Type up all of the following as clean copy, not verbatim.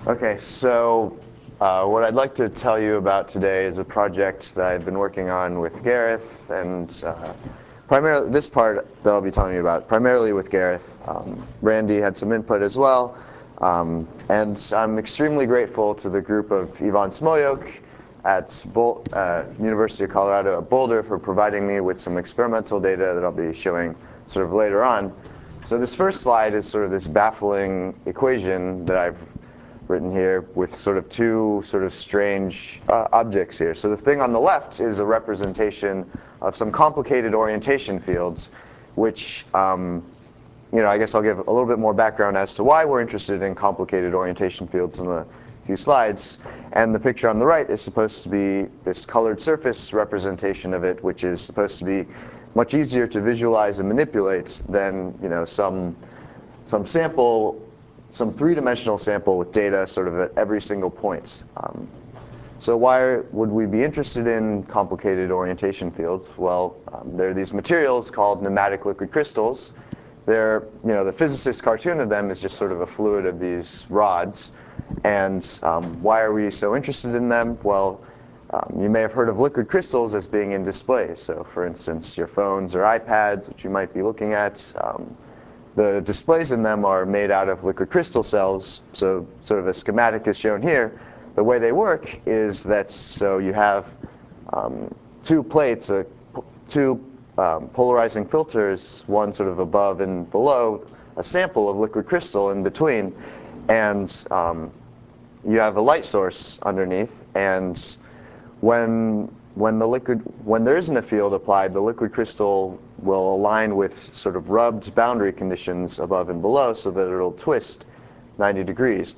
Okay, so what I'd like to tell you about today is a project that I've been working on with Gareth, and primarily this part that I'll be telling you about, primarily with Gareth. Randy had some input as well, and I'm extremely grateful to the group of Ivan Smolyok at University of Colorado at Boulder for providing me with some experimental data that I'll be showing sort of later on. So this first slide is sort of this baffling equation that I've written here with sort of two sort of strange objects here. So the thing on the left is a representation of some complicated orientation fields, which I guess I'll give a little bit more background as to why we're interested in complicated orientation fields in a few slides. And the picture on the right is supposed to be this colored surface representation of it, which is supposed to be much easier to visualize and manipulate than some sample, some three-dimensional sample with data sort of at every single point. So why would we be interested in complicated orientation fields? Well, there are these materials called pneumatic liquid crystals. They're, the physicist cartoon of them is just sort of a fluid of these rods. And why are we so interested in them? Well, you may have heard of liquid crystals as being in displays. So for instance, your phones or iPads, which you might be looking at, the displays in them are made out of liquid crystal cells. So sort of a schematic is shown here. The way they work is that so you have two plates, two polarizing filters, one sort of above and below, a sample of liquid crystal in between, and you have a light source underneath. And when there isn't a field applied, the liquid crystal will align with sort of rubbed boundary conditions above and below so that it'll twist 90 degrees.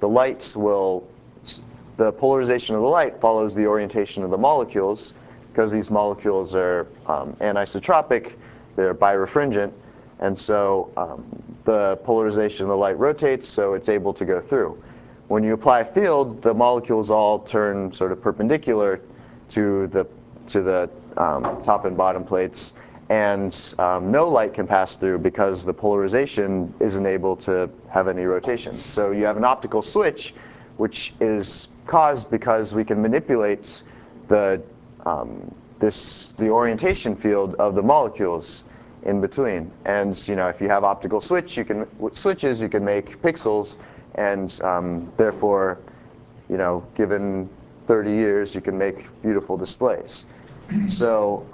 The polarization of the light follows the orientation of the molecules. Because these molecules are anisotropic, they're birefringent, and so the polarization of the light rotates, so it's able to go through. When you apply a field, the molecules all turn sort of perpendicular to the top and bottom plates, and no light can pass through because the polarization isn't able to have any rotation. So you have an optical switch, which is caused because we can manipulate the orientation field of the molecules in between. And if you have optical switches, you can make pixels, and therefore, given 30 years, you can make beautiful displays. So,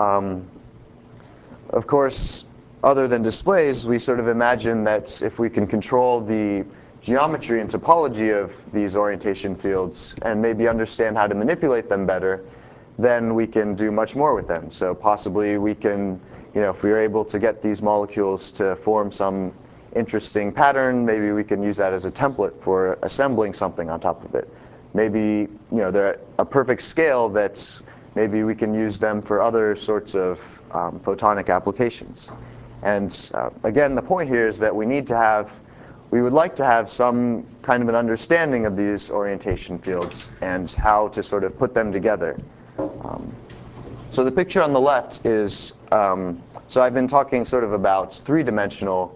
of course, other than displays, we sort of imagine that if we can control the geometry and topology of these orientation fields and maybe understand how to manipulate them better, then we can do much more with them. So possibly we can, if we are able to get these molecules to form some interesting pattern, maybe we can use that as a template for assembling something on top of it. Maybe they're at a perfect scale that maybe we can use them for other sorts of photonic applications. And again, the point here is that we would like to have some kind of an understanding of these orientation fields and how to sort of put them together. So the picture on the left is, so I've been talking sort of about three-dimensional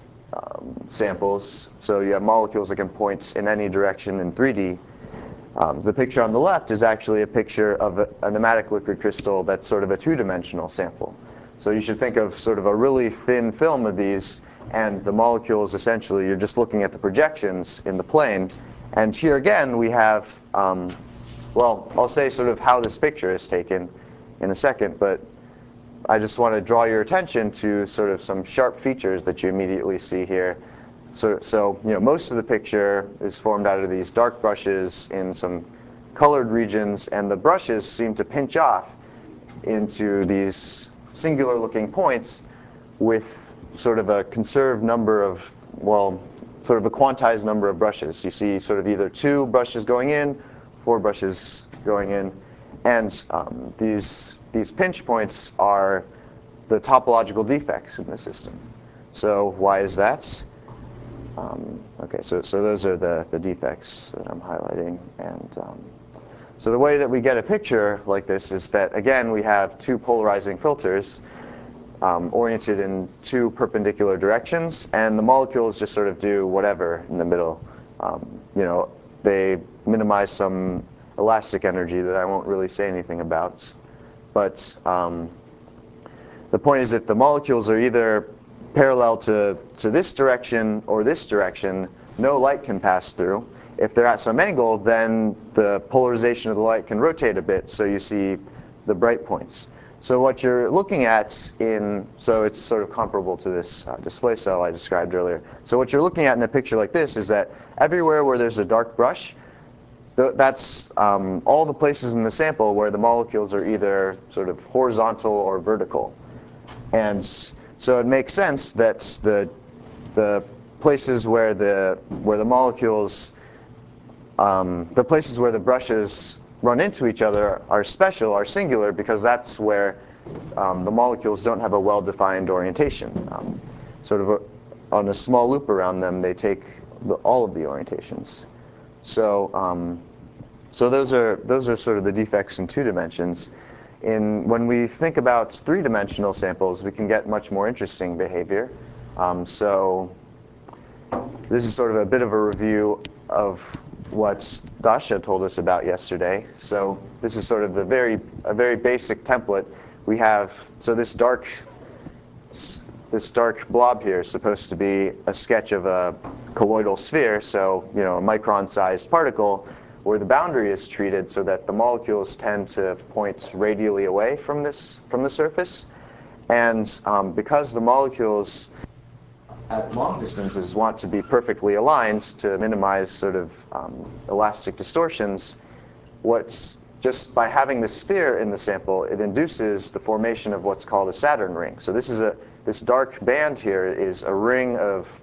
samples. So you have molecules that can point in any direction in 3D. The picture on the left is actually a picture of a pneumatic liquid crystal that's sort of a two-dimensional sample. So you should think of sort of a really thin film of these, and the molecules essentially, you're just looking at the projections in the plane. And here again, we have, well, I'll say sort of how this picture is taken in a second, but I just want to draw your attention to sort of some sharp features that you immediately see here. So most of the picture is formed out of these dark brushes in some colored regions, and the brushes seem to pinch off into these singular-looking points with sort of a conserved number of, well, sort of a quantized number of brushes. You see sort of either 2 brushes going in, 4 brushes going in, and these pinch points are the topological defects in the system. So why is that? Okay, so those are the defects that I'm highlighting. And so the way that we get a picture like this is that, again, we have 2 polarizing filters oriented in 2 perpendicular directions, and the molecules just sort of do whatever in the middle. they minimize some elastic energy that I won't really say anything about. But the point is, if the molecules are either parallel to this direction or this direction, no light can pass through. If they're at some angle, then the polarization of the light can rotate a bit, so you see the bright points. So what you're looking at so it's sort of comparable to this display cell I described earlier. So what you're looking at in a picture like this is that everywhere where there's a dark brush, that's all the places in the sample where the molecules are either sort of horizontal or vertical. And so it makes sense that the places where the molecules, the places where the brushes run into each other are special, are singular, because that's where the molecules don't have a well-defined orientation. Sort of on a small loop around them, they take all of the orientations. So, so those are sort of the defects in 2 dimensions. When we think about 3-dimensional samples, we can get much more interesting behavior. So this is sort of a bit of a review of what Dasha told us about yesterday. So this is sort of a very basic template. We have, so this dark blob here is supposed to be a sketch of a colloidal sphere, so a micron-sized particle, where the boundary is treated so that the molecules tend to point radially away from the surface. And because the molecules at long distances want to be perfectly aligned to minimize sort of elastic distortions, just by having the sphere in the sample, it induces the formation of what's called a Saturn ring. So this dark band here is a ring of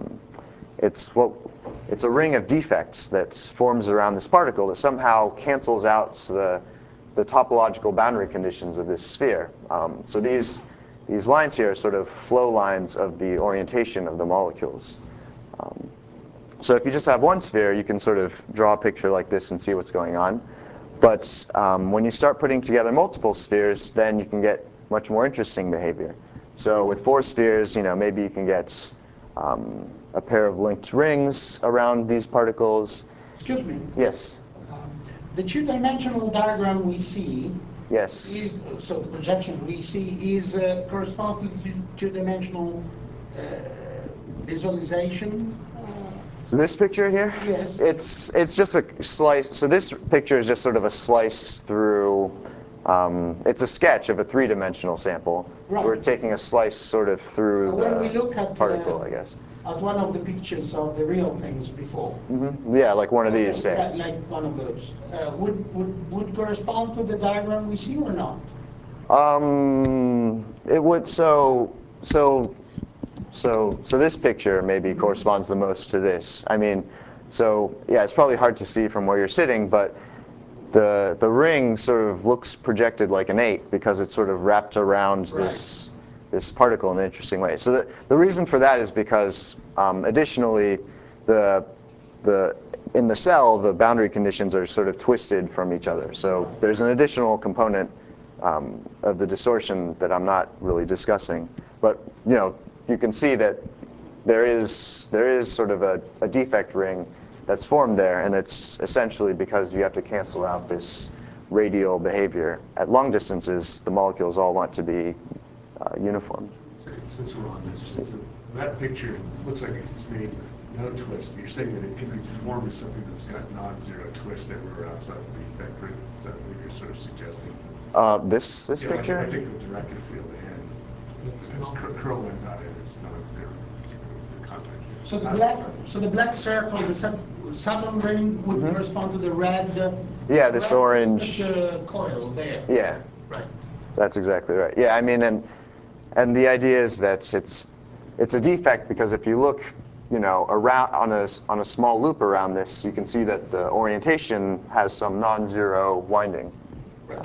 it's a ring of defects that forms around this particle that somehow cancels out the topological boundary conditions of this sphere. So these lines here are sort of flow lines of the orientation of the molecules. So if you just have one sphere, you can sort of draw a picture like this and see what's going on. But when you start putting together multiple spheres, then you can get much more interesting behavior. So with 4 spheres, maybe you can get a pair of linked rings around these particles. Excuse me. Yes. The 2-dimensional diagram we see, yes, so the projection we see corresponds to the 2-dimensional visualization. This picture here? Yes. It's just a slice. So this picture is just sort of a slice through. It's a sketch of a 3-dimensional sample. Right. We're taking a slice sort of through when we look at particle, I guess. At one of the pictures of the real things before. Mm-hmm. Yeah, like one of these, say. Like one of those. Would correspond to the diagram we see or not? It would. So this picture maybe corresponds the most to this. I mean, so yeah, it's probably hard to see from where you're sitting, but the ring sort of looks projected like an 8 because it's sort of wrapped around this particle in an interesting way. So the reason for that is because additionally, in the cell, the boundary conditions are sort of twisted from each other. So there's an additional component of the distortion that I'm not really discussing. But you can see that there is sort of a defect ring that's formed there, and it's essentially because you have to cancel out this radial behavior. At long distances, the molecules all want to be uniform. Since we're on this, so that picture looks like it's made with no twist. You're saying that it can be deformed as something that's got non-zero twist everywhere outside the defect ring. Is that what you're sort of suggesting? This picture? I think the directed field and it's curl and dotted is non-zero. The contact here. So the black circle, the Saturn ring, would correspond to the red. Yeah, this orange coil there. Yeah. Right. That's exactly right. Yeah, I mean, and the idea is that it's a defect because if you look, around on a small loop around this, you can see that the orientation has some non-zero winding. Right.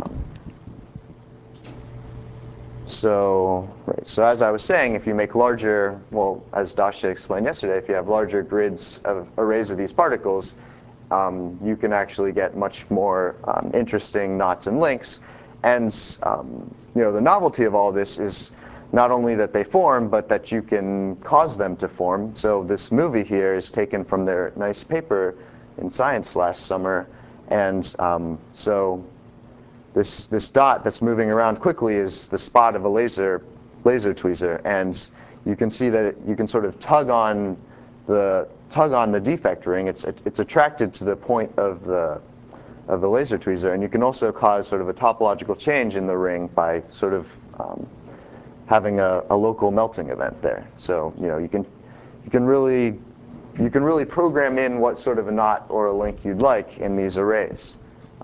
So as I was saying, if you make larger, well, as Dasha explained yesterday, if you have larger grids of arrays of these particles, you can actually get much more interesting knots and links. And the novelty of all this is not only that they form, but that you can cause them to form. So this movie here is taken from their nice paper in science last summer. And so this dot that's moving around quickly is the spot of a laser tweezer. And you can see that you can sort of tug on the defect ring. It's attracted to the point of the laser tweezer, and you can also cause sort of a topological change in the ring by sort of having a local melting event there. So you can really program in what sort of a knot or a link you'd like in these arrays.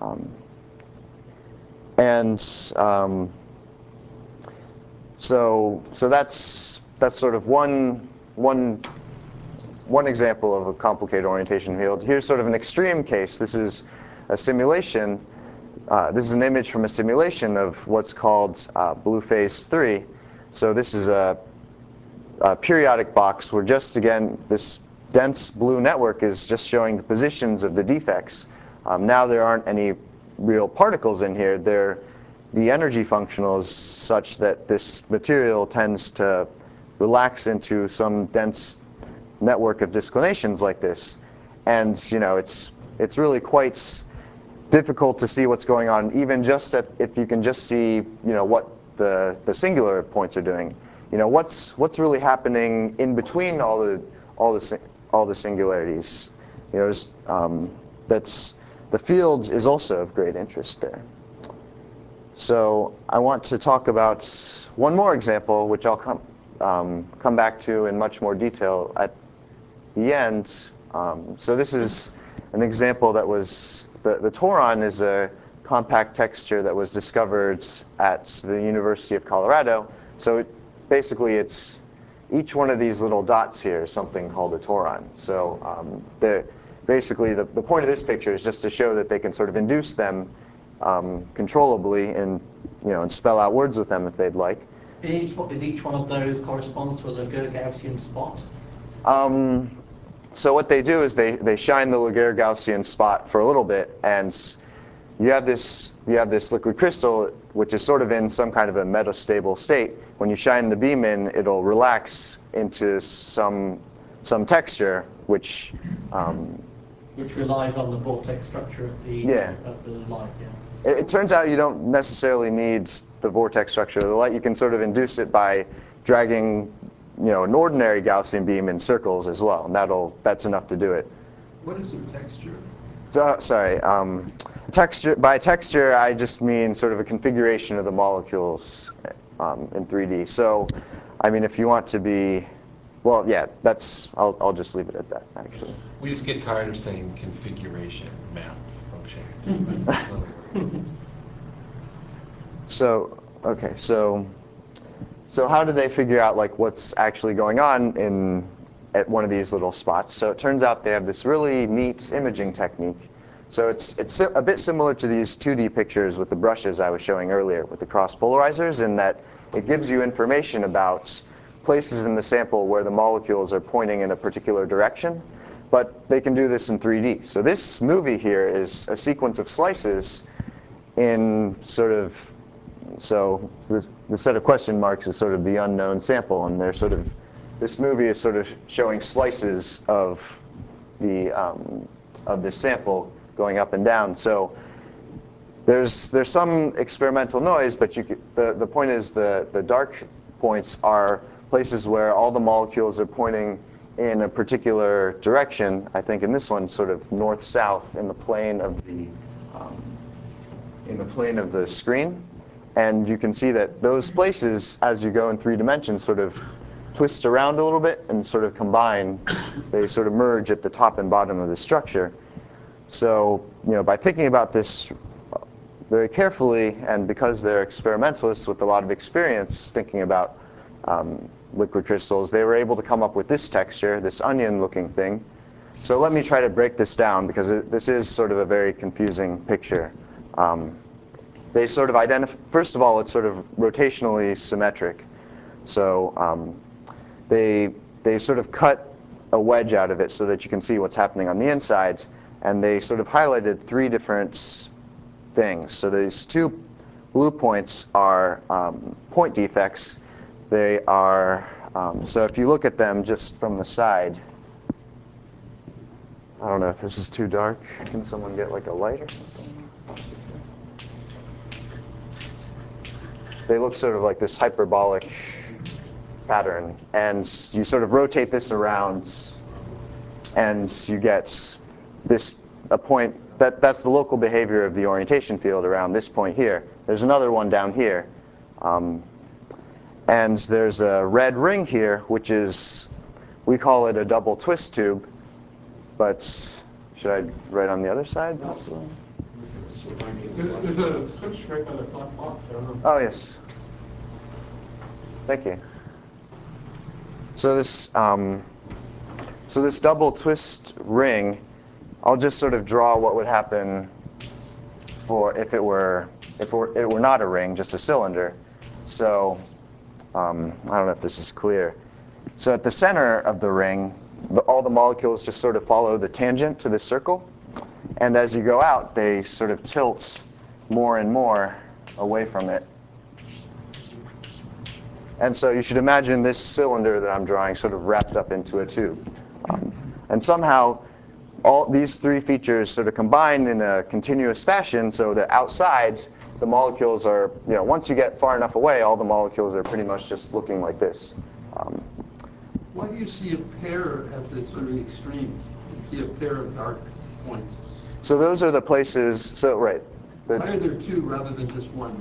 So that's sort of one example of a complicated orientation field. Here's sort of an extreme case. This is a simulation. This is an image from a simulation of what's called blue phase 3. So this is a periodic box where just, again, this dense blue network is just showing the positions of the defects. Now there aren't any real particles in here. The energy functional is such that this material tends to relax into some dense network of disclinations like this. And it's really quite difficult to see what's going on, even just if you can just see what the singular points are doing. What's really happening in between all the singularities. That's the field is also of great interest there. So I want to talk about one more example, which I'll come back to in much more detail at the end. So this is an example that was, the Toron is a compact texture that was discovered at the University of Colorado. So basically it's each one of these little dots here is something called a Toron. So basically the point of this picture is just to show that they can sort of induce them controllably and spell out words with them if they'd like. Is each one of those corresponds to a Laguerre Gaussian spot? So what they do is they shine the Laguerre Gaussian spot for a little bit, and you have this liquid crystal which is sort of in some kind of a metastable state. When you shine the beam in, it'll relax into some texture which relies on the vortex structure of the light. Yeah. It turns out you don't necessarily need the vortex structure of the light. You can sort of induce it by dragging an ordinary Gaussian beam in circles as well, and that's enough to do it. What is the texture? So, sorry, texture. By texture, I just mean sort of a configuration of the molecules in 3D. So, I mean, if you want to be, well, yeah, I'll just leave it at that, actually. We just get tired of saying configuration, map, function. So, okay, so how do they figure out what's actually going on at one of these little spots? So it turns out they have this really neat imaging technique. So it's a bit similar to these 2D pictures with the brushes I was showing earlier with the cross polarizers, in that it gives you information about places in the sample where the molecules are pointing in a particular direction, but they can do this in 3D. So this movie here is a sequence of slices in sort of, so the set of question marks is sort of the unknown sample, and they're sort of, this movie is sort of showing slices of this sample going up and down. So there's some experimental noise, but the point is the dark points are places where all the molecules are pointing in a particular direction. I think in this one, sort of north-south in the plane of the screen. And you can see that those places, as you go in 3 dimensions, sort of twist around a little bit and sort of combine. They sort of merge at the top and bottom of the structure. So, by thinking about this very carefully, and because they're experimentalists with a lot of experience thinking about liquid crystals, they were able to come up with this texture, this onion-looking thing. So let me try to break this down, because this is sort of a very confusing picture. They sort of identify, first of all, it's sort of rotationally symmetric. So they sort of cut a wedge out of it so that you can see what's happening on the inside. And they sort of highlighted 3 different things. So these 2 blue points are point defects. They are, so if you look at them just from the side, I don't know if this is too dark. Can someone get like a light or something? They look sort of like this hyperbolic pattern. And you sort of rotate this around, and you get this a point. That's the local behavior of the orientation field around this point here. There's another one down here. And there's a red ring here, which is, we call it a double twist tube. But should I write on the other side? There's a switch right by the black box. I don't know. Oh, yes. Thank you. So this double twist ring, I'll just sort of draw what would happen for if it were not a ring, just a cylinder. So I don't know if this is clear. So at the center of the ring, all the molecules just sort of follow the tangent to the circle. And as you go out, they sort of tilt more and more away from it. And so you should imagine this cylinder that I'm drawing sort of wrapped up into a tube. And somehow, all these three features sort of combine in a continuous fashion so that outside, the molecules are, once you get far enough away, all the molecules are pretty much just looking like this. Why do you see a pair at the sort of extremes? You see a pair of dark points. So those are the places, so right. Why are there two rather than just one?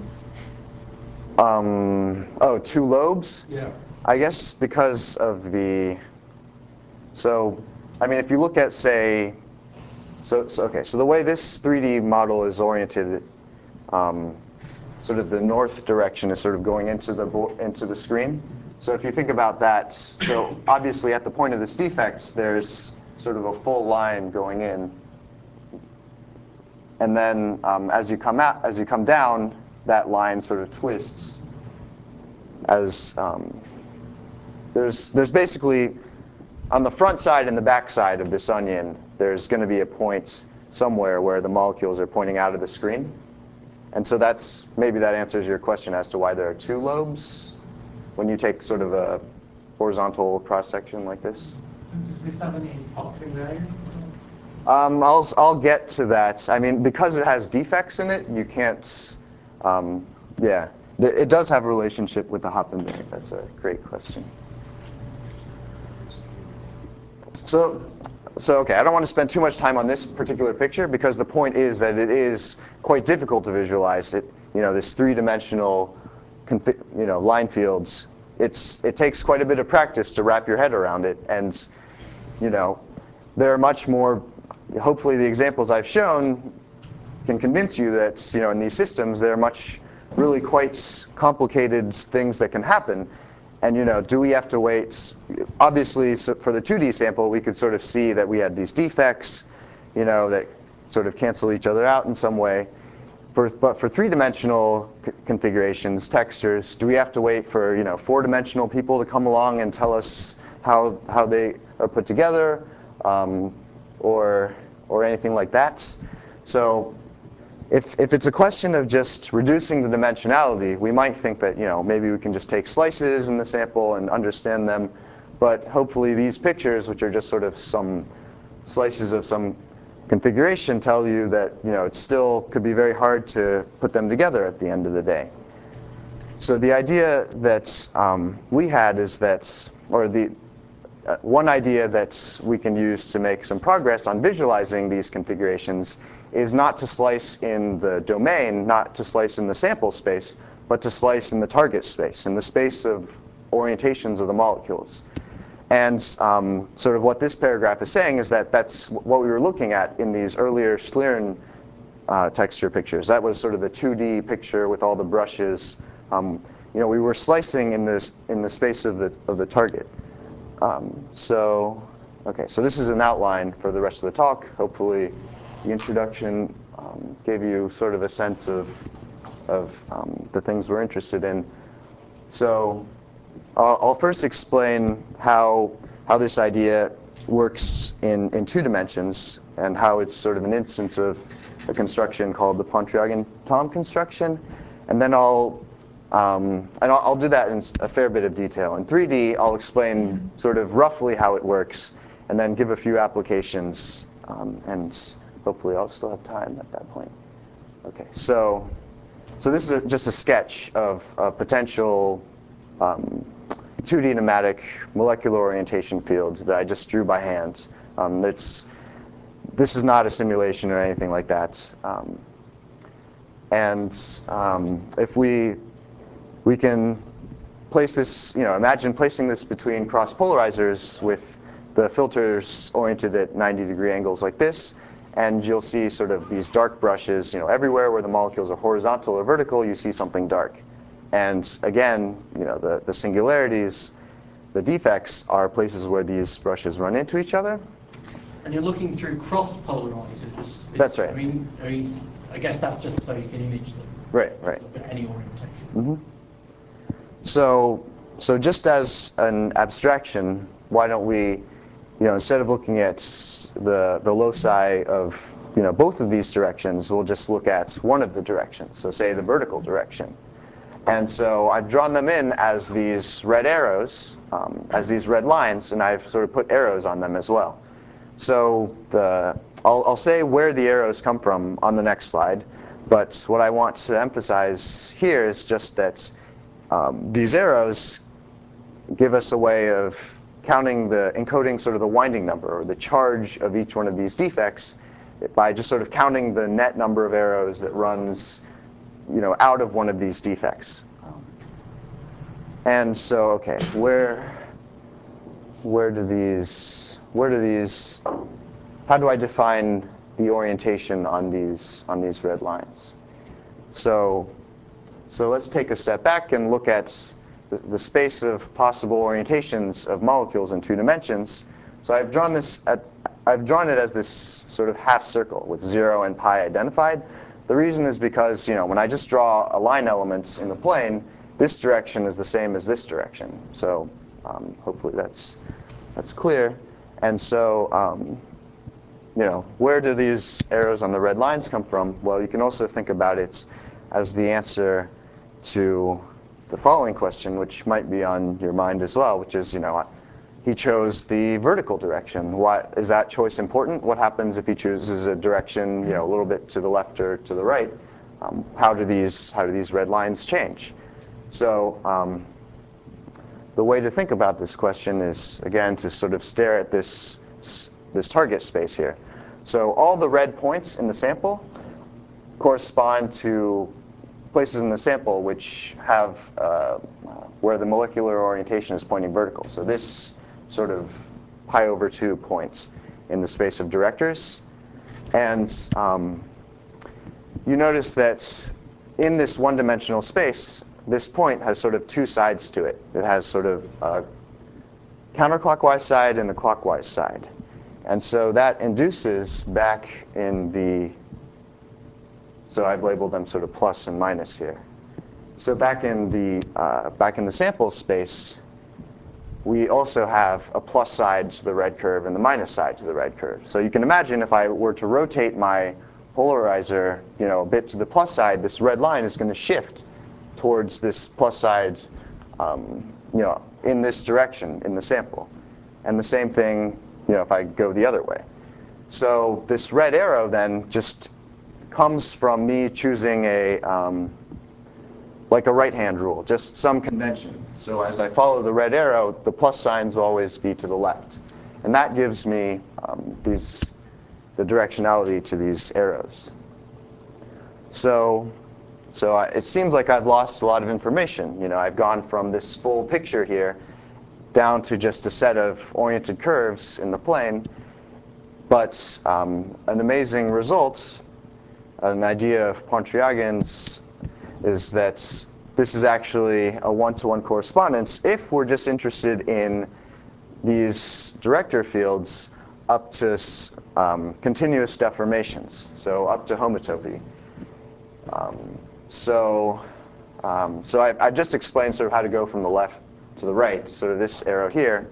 Two lobes? Yeah. I guess because of the, so, I mean, if you look at, say, so the way this 3D model is oriented, sort of the north direction is sort of going into the screen. So if you think about that, so obviously at the point of this defect, there's sort of a full line going in. And then as you come down, that line sort of twists. As there's basically, on the front side and the back side of this onion, there's going to be a point somewhere where the molecules are pointing out of the screen. And so maybe that answers your question as to why there are two lobes when you take sort of a horizontal cross-section like this. Does this have any optic value? I'll get to that. I mean, because it has defects in it, you can't, yeah. It does have a relationship with the Hoppenberg. That's a great question. So okay, I don't want to spend too much time on this particular picture because the point is that it is quite difficult to visualize it. This three-dimensional, line fields. It takes quite a bit of practice to wrap your head around it, and there are much more. Hopefully, the examples I've shown can convince you that in these systems there are really quite complicated things that can happen. And do we have to wait? Obviously, for the 2D sample, we could sort of see that we had these defects, that sort of cancel each other out in some way. But for three-dimensional configurations, textures, do we have to wait for four-dimensional people to come along and tell us how they are put together, or anything like that? So if it's a question of just reducing the dimensionality, we might think that maybe we can just take slices in the sample and understand them. But hopefully these pictures, which are just sort of some slices of some configuration, tell you that it still could be very hard to put them together at the end of the day. So the idea that we had is that, or the one idea that we can use to make some progress on visualizing these configurations is not to slice in the domain, not to slice in the sample space, but to slice in the target space, in the space of orientations of the molecules. And sort of what this paragraph is saying is that that's what we were looking at in these earlier Schlieren texture pictures. That was sort of the 2D picture with all the brushes. We were slicing in the space of the target. So this is an outline for the rest of the talk. Hopefully, the introduction gave you sort of a sense of the things we're interested in. So I'll first explain how this idea works in 2 dimensions and how it's sort of an instance of a construction called the Pontryagin-Thom construction, and then I'll do that in a fair bit of detail. In 3D, I'll explain sort of roughly how it works, and then give a few applications and hopefully I'll still have time at that point. Okay, so this is just a sketch of a potential 2D pneumatic molecular orientation field that I just drew by hand. This is not a simulation or anything like that. If we can place this, imagine placing this between cross polarizers with the filters oriented at 90-degree angles like this, and you'll see sort of these dark brushes. Everywhere where the molecules are horizontal or vertical, you see something dark. And again, the singularities, the defects, are places where these brushes run into each other. And you're looking through cross polarizers. That's right. I guess that's just so you can image them. Right. Look at any orientation. Mm-hmm. So just as an abstraction, why don't we, instead of looking at the loci of both of these directions, we'll just look at one of the directions. So say the vertical direction. And so I've drawn them in as these red arrows, as these red lines, and I've sort of put arrows on them as well. So I'll say where the arrows come from on the next slide, but what I want to emphasize here is just that these arrows give us a way of encoding sort of the winding number, or the charge of each one of these defects, by just sort of counting the net number of arrows that runs out of one of these defects. And so, okay, how do I define the orientation on these red lines? So let's take a step back and look at the space of possible orientations of molecules in 2 dimensions. So I've drawn it as this sort of half circle with 0 and pi identified. The reason is because when I just draw a line element in the plane, this direction is the same as this direction. So hopefully that's clear. And so where do these arrows on the red lines come from? Well, you can also think about it as the answer to the following question, which might be on your mind as well, which is, he chose the vertical direction. Is that choice important? What happens if he chooses a direction, a little bit to the left or to the right? How do these red lines change? So the way to think about this question is, again, to sort of stare at this target space here. So all the red points in the sample correspond to places in the sample which have where the molecular orientation is pointing vertical. So this sort of pi over 2 points in the space of directors. And you notice that in this one-dimensional space, this point has sort of 2 sides to it. It has sort of a counterclockwise side and a clockwise side. And so that induces back in the, so I've labeled them sort of plus and minus here. So back in the sample space, we also have a plus side to the red curve and the minus side to the red curve. So you can imagine if I were to rotate my polarizer, a bit to the plus side, this red line is going to shift towards this plus side, in this direction in the sample. And the same thing, if I go the other way. So this red arrow then just comes from me choosing like a right-hand rule, just some convention. So as I follow the red arrow, the plus signs will always be to the left. And that gives me the directionality to these arrows. So it seems like I've lost a lot of information. I've gone from this full picture here down to just a set of oriented curves in the plane. But an amazing result, an idea of Pontryagins, is that this is actually a one-to-one correspondence if we're just interested in these director fields up to continuous deformations, so up to homotopy. So I've just explained sort of how to go from the left to the right, sort of this arrow here.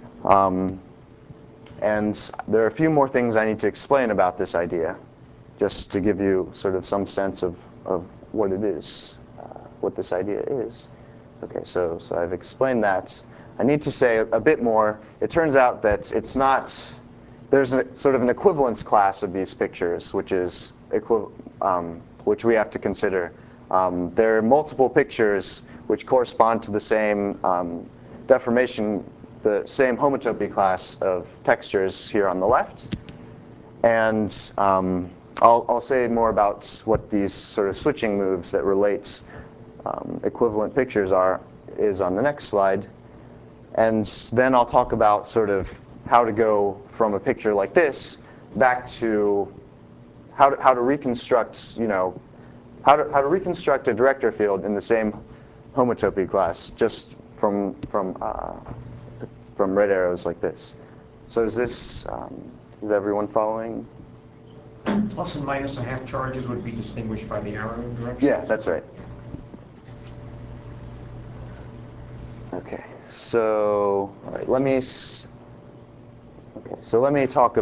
And there are a few more things I need to explain about this idea, just to give you sort of some sense of what it is, what this idea is. Okay, so I've explained that. I need to say a bit more. It turns out that it's not there's sort of an equivalence class of these pictures, which is which we have to consider. There are multiple pictures which correspond to the same deformation, the same homotopy class of textures here on the left. And I'll say more about what these sort of switching moves that relate equivalent pictures is on the next slide. And then I'll talk about sort of how to go from a picture like this back to how to reconstruct, how to reconstruct a director field in the same homotopy class, just from red arrows like this. So is everyone following? Plus and minus and half charges would be distinguished by the arrow direction? Yeah, that's right. Okay, so all right, let me talk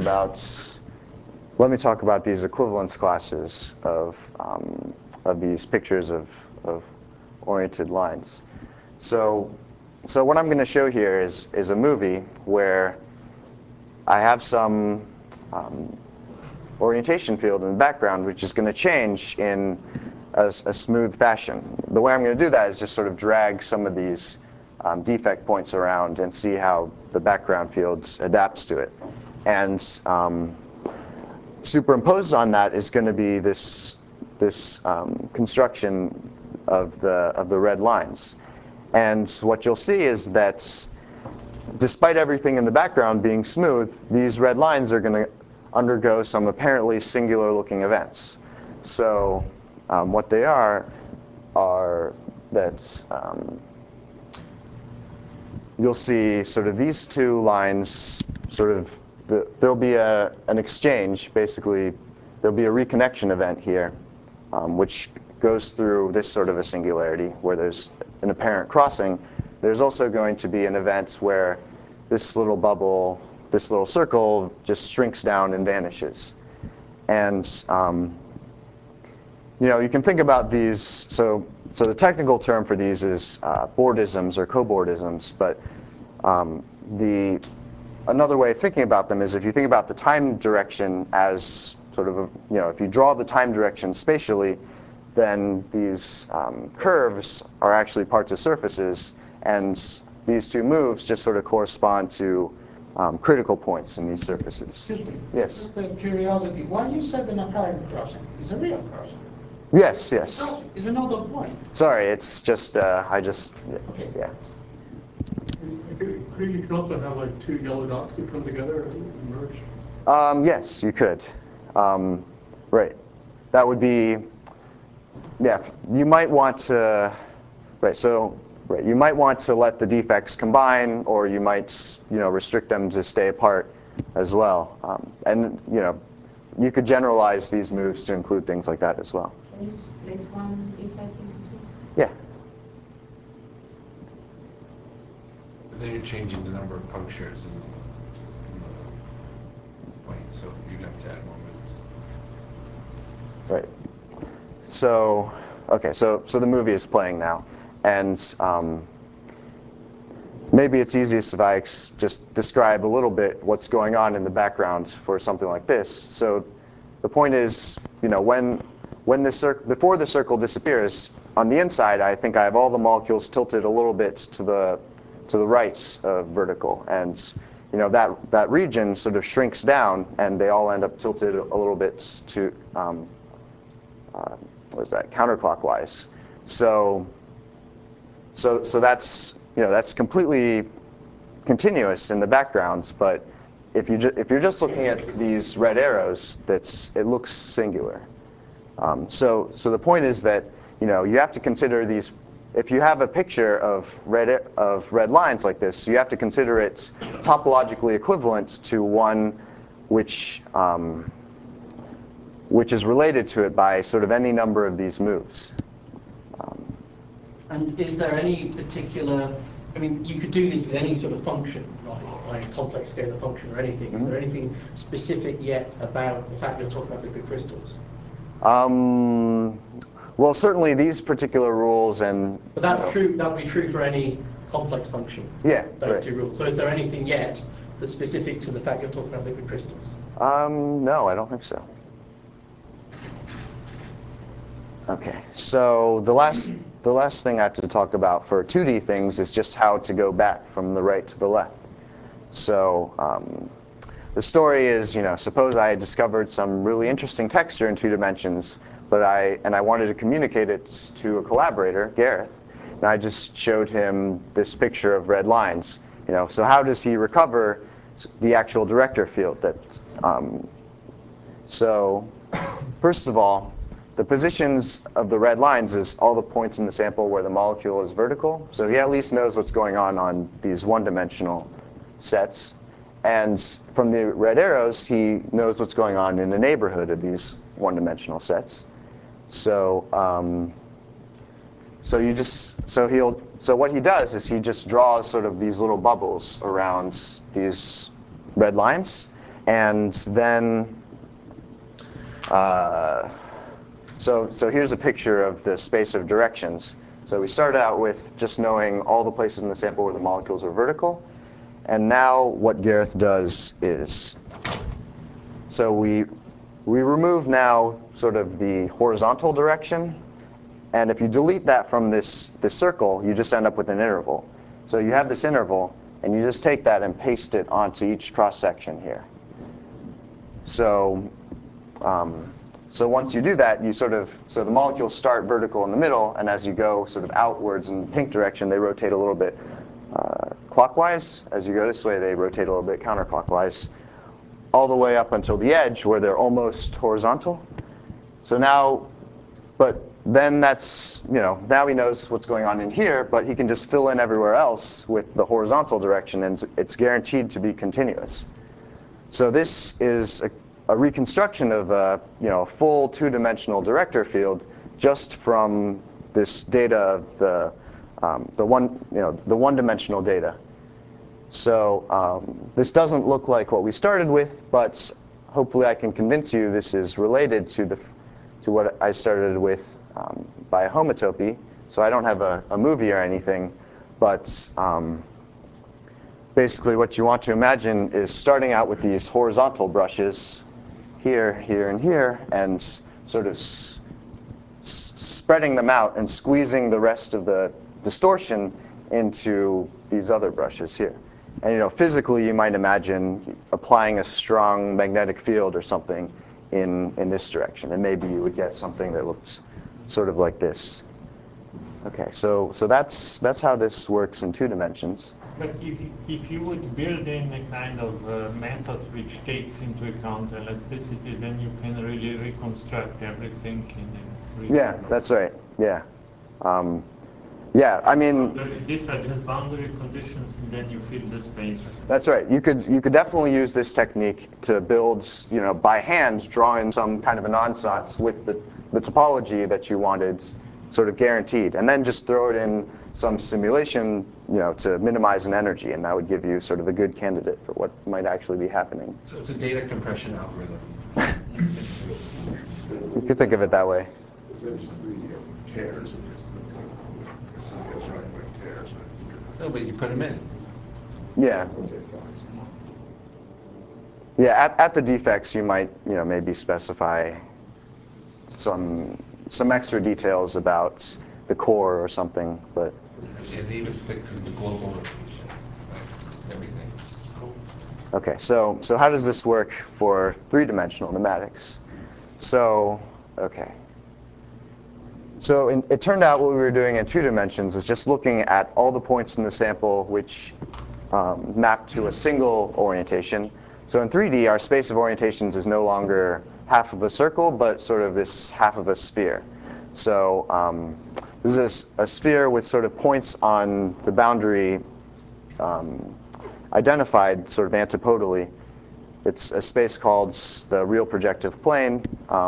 about these equivalence classes of these pictures of oriented lines. So what I'm going to show here is a movie where I have some orientation field in the background, which is going to change in a smooth fashion. The way I'm going to do that is just sort of drag some of these defect points around and see how the background fields adapts to it. And superimposed on that is going to be this construction of the red lines. And what you'll see is that despite everything in the background being smooth, these red lines are going to undergo some apparently singular looking events. So what they are that you'll see sort of these two lines, sort of there'll be an exchange, basically there'll be a reconnection event here, which goes through this sort of a singularity where there's an apparent crossing. There's also going to be an event where this little bubble, this little circle just shrinks down and vanishes. And you can think about these, so the technical term for these is Bordisms or cobordisms, but another way of thinking about them is if you think about the time direction as sort of if you draw the time direction spatially, then these curves are actually parts of surfaces, and these two moves just sort of correspond to critical points in these surfaces. Excuse me. Yes. Just a curiosity. Why you said an apparent crossing? Is a real crossing? Yes. Is another point? Sorry, it's just Okay. yeah. You could also have like two yellow dots could come together and merge. Yes, you could. Right. That would be. Yeah. You might want to. Right. So. Right. You might want to let the defects combine, or you might restrict them to stay apart as well. And you could generalize these moves to include things like that as well. Can you split one defect into two? Yeah. Then you're changing the number of punctures in the point, so you'd have to add more moves. Right. So, okay, so the movie is playing now, and maybe it's easiest if I just describe a little bit what's going on in the background for something like this. So, the point is, when before the circle disappears, on the inside, I think I have all the molecules tilted a little bit to the right of vertical, and that region sort of shrinks down, and they all end up tilted a little bit to counterclockwise. So that's completely continuous in the backgrounds, but if you're just looking at these red arrows, it looks singular. So the point is that you have to consider these. If you have a picture of red lines like this, you have to consider it topologically equivalent to one which is related to it by sort of any number of these moves. And is there any particular, you could do this with any sort of function, like complex scalar function or anything. Is there anything specific yet about the fact you're talking about liquid crystals? Well, certainly these particular rules and... But that's true. That would be true for any complex function. Yeah, those right. two rules. So is there anything yet that's specific to the fact you're talking about liquid crystals? No, I don't think so. Okay, so the last thing I have to talk about for 2D things is just how to go back from the right to the left. So the story is, suppose I had discovered some really interesting texture in 2 dimensions, but I wanted to communicate it to a collaborator, Gareth, and I just showed him this picture of red lines. So how does he recover the actual director field? So first of all, the positions of the red lines is all the points in the sample where the molecule is vertical. So he at least knows what's going on these one-dimensional sets. And from the red arrows, he knows what's going on in the neighborhood of these one-dimensional sets. So what he does is he just draws sort of these little bubbles around these red lines, and then so here's a picture of the space of directions. So we started out with just knowing all the places in the sample where the molecules are vertical. And now what Gareth does is, so we remove now sort of the horizontal direction. And if you delete that from this circle, you just end up with an interval. So you have this interval, and you just take that and paste it onto each cross-section here. So once you do that, so the molecules start vertical in the middle, and as you go sort of outwards in the pink direction, they rotate a little bit clockwise. As you go this way, they rotate a little bit counterclockwise, all the way up until the edge where they're almost horizontal. So now, but then that's, now he knows what's going on in here, but he can just fill in everywhere else with the horizontal direction, and it's guaranteed to be continuous. So this is a reconstruction of a full 2-dimensional director field just from this data of the one-dimensional data. So this doesn't look like what we started with, but hopefully I can convince you this is related to what I started with by homotopy. So I don't have a movie or anything, but basically what you want to imagine is starting out with these horizontal brushes here, here, and here, and sort of spreading them out and squeezing the rest of the distortion into these other brushes here. And physically, you might imagine applying a strong magnetic field or something in this direction, and maybe you would get something that looks sort of like this. Okay, so that's how this works in 2 dimensions. But if you would build in a kind of method which takes into account elasticity, then you can really reconstruct everything in a really That's right. Yeah. Yeah, I mean, these are just boundary conditions, and then you fill the space. That's right. You could definitely use this technique to build, by hand, draw in some kind of an ansatz with the topology that you wanted sort of guaranteed, and then just throw it in some simulation, to minimize an energy, and that would give you sort of a good candidate for what might actually be happening. So it's a data compression algorithm. You could think of it that way. Tears. No, but you put them in. Yeah. Yeah. At the defects, you might, maybe specify some extra details about the core or something, but. It even fixes the global rotation, right? Everything. Cool. Okay. So how does this work for 3-dimensional pneumatics? So okay. So it turned out what we were doing in 2 dimensions was just looking at all the points in the sample which map to a single orientation. So in 3D, our space of orientations is no longer half of a circle, but sort of this half of a sphere. So this is a sphere with sort of points on the boundary identified sort of antipodally. It's a space called the real projective plane.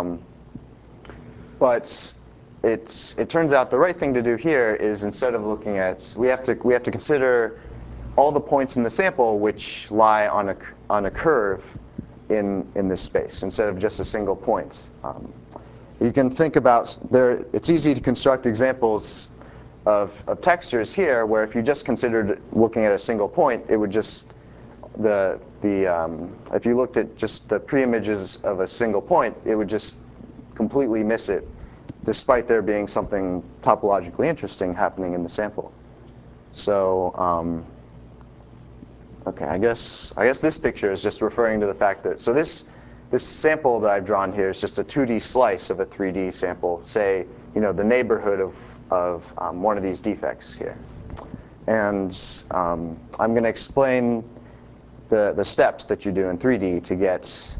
But it turns out the right thing to do here is, instead of looking at, we have to consider all the points in the sample which lie on a curve in this space instead of just a single point. You can think about it's easy to construct examples of textures here where if you just considered looking at a single point, it would just if you looked at just the pre-images of a single point, it would just completely miss it, despite there being something topologically interesting happening in the sample. So, okay, I guess this picture is just referring to the fact that, so this sample that I've drawn here is just a 2D slice of a 3D sample, say, the neighborhood of one of these defects here. And I'm going to explain the steps that you do in 3D to get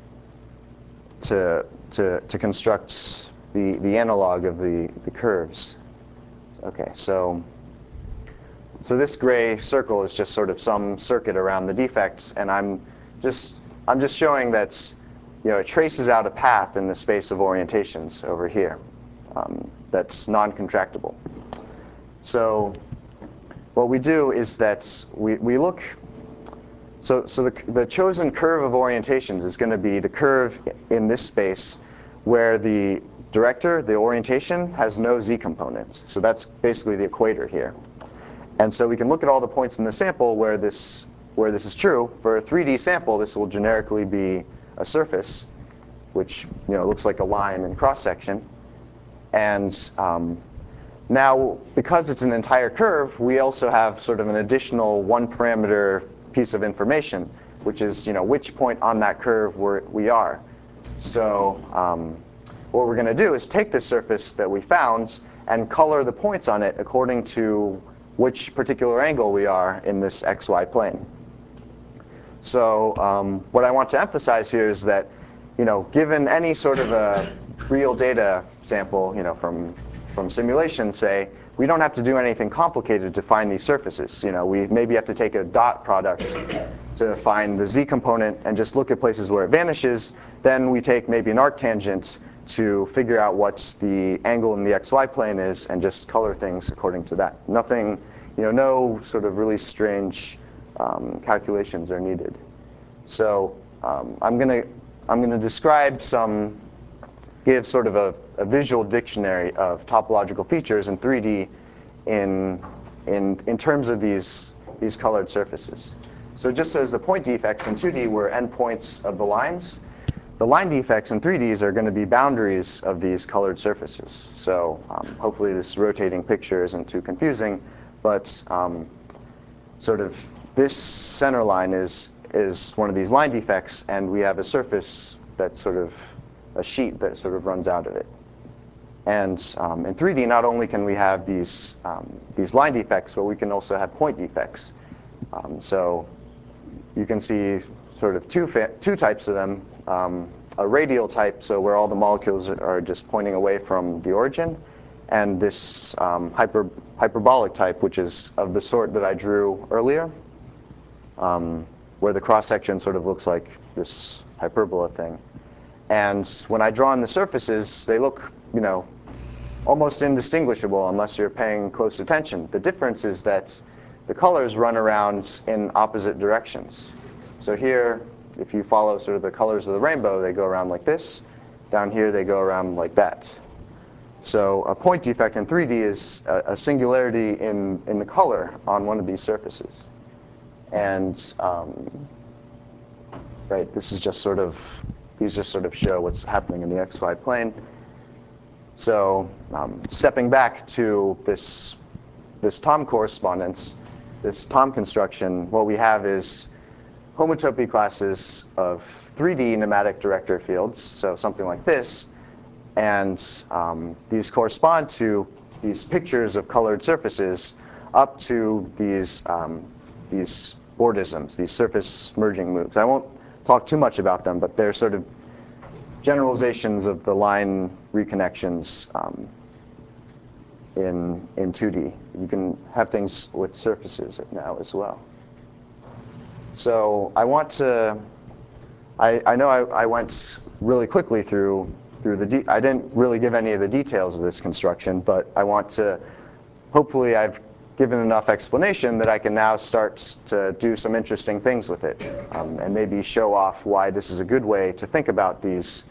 to construct the analog of the curves. Okay, so this gray circle is just sort of some circuit around the defect, and I'm just showing that it traces out a path in the space of orientations over here that's non-contractible. So what we do is that we look. So the chosen curve of orientations is going to be the curve in this space where the director, the orientation, has no z component. So that's basically the equator here. And so we can look at all the points in the sample where this is true. For a 3D sample, this will generically be a surface, which looks like a line in cross-section. And now, because it's an entire curve, we also have sort of an additional one-parameter piece of information, which is which point on that curve we are. So what we're going to do is take this surface that we found and color the points on it according to which particular angle we are in this xy plane. So what I want to emphasize here is that given any sort of a real data sample from simulation, say, we don't have to do anything complicated to find these surfaces. We maybe have to take a dot product to find the z component and just look at places where it vanishes. Then we take maybe an arctangent to figure out what the angle in the xy plane is and just color things according to that. Nothing, no sort of really strange calculations are needed. So I'm gonna describe give sort of a visual dictionary of topological features in 3D in terms of these colored surfaces. So just as the point defects in 2D were endpoints of the lines, the line defects in 3Ds are going to be boundaries of these colored surfaces. So hopefully this rotating picture isn't too confusing, but sort of this center line is one of these line defects, and we have a surface that's sort of a sheet that sort of runs out of it. And in 3D, not only can we have these line defects, but we can also have point defects. So you can see sort of two types of them. A radial type, so where all the molecules are just pointing away from the origin, and this hyperbolic type, which is of the sort that I drew earlier, where the cross-section sort of looks like this hyperbola thing. And when I draw on the surfaces, they look, almost indistinguishable unless you're paying close attention. The difference is that the colors run around in opposite directions. So here, if you follow sort of the colors of the rainbow, they go around like this. Down here, they go around like that. So a point defect in 3D is a singularity in the color on one of these surfaces. And right, these just sort of show what's happening in the xy plane. So stepping back to this Thom correspondence, this Thom construction, what we have is homotopy classes of 3D nematic director fields, so something like this. And these correspond to these pictures of colored surfaces up to these bordisms, these surface merging moves. I won't talk too much about them, but they're sort of generalizations of the line reconnections in 2D. You can have things with surfaces now as well. So I want to, I know I went really quickly through I didn't really give any of the details of this construction, but I want to, hopefully I've given enough explanation that I can now start to do some interesting things with it, and maybe show off why this is a good way to think about these,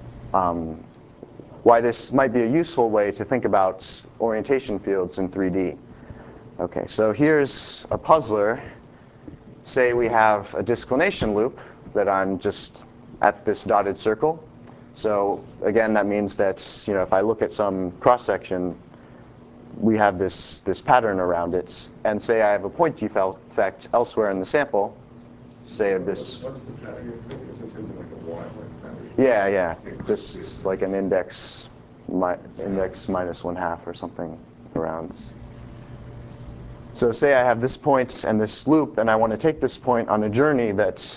why this might be a useful way to think about orientation fields in 3D. Okay, so here's a puzzler say we have a disclination loop that I'm just at this dotted circle. So again, that means that if I look at some cross-section, we have this pattern around it. And say I have a point defect elsewhere in the sample, say of this. What's the pattern? Is this something like a Y pattern? Yeah. Just like an index minus 1/2 or something around. So say I have this point and this loop, and I want to take this point on a journey that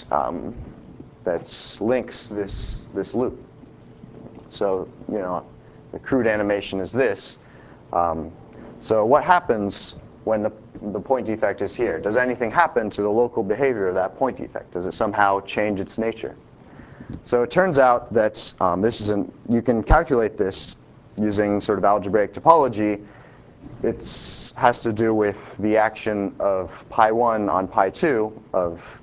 links this loop. So the crude animation is this. So what happens when the point defect is here? Does anything happen to the local behavior of that point defect? Does it somehow change its nature? So it turns out that you can calculate this using sort of algebraic topology. It has to do with the action of pi1 on pi2 of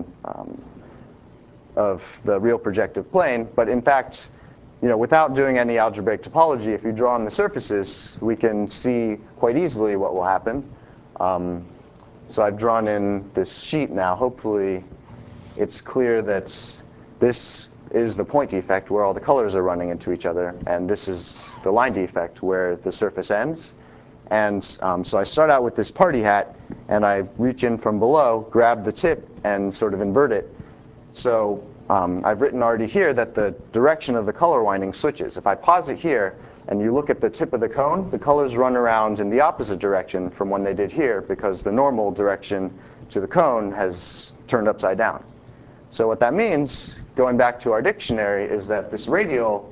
the real projective plane. But in fact, without doing any algebraic topology, if you draw on the surfaces, we can see quite easily what will happen. So I've drawn in this sheet now. Hopefully, it's clear that this is the point defect where all the colors are running into each other, and this is the line defect where the surface ends. And so I start out with this party hat, and I reach in from below, grab the tip, and sort of invert it. So I've written already here that the direction of the color winding switches. If I pause it here, and you look at the tip of the cone, the colors run around in the opposite direction from when they did here, because the normal direction to the cone has turned upside down. So what that means, going back to our dictionary, is that this radial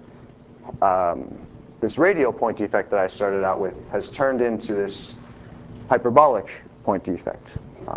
point defect that I started out with has turned into this hyperbolic point defect.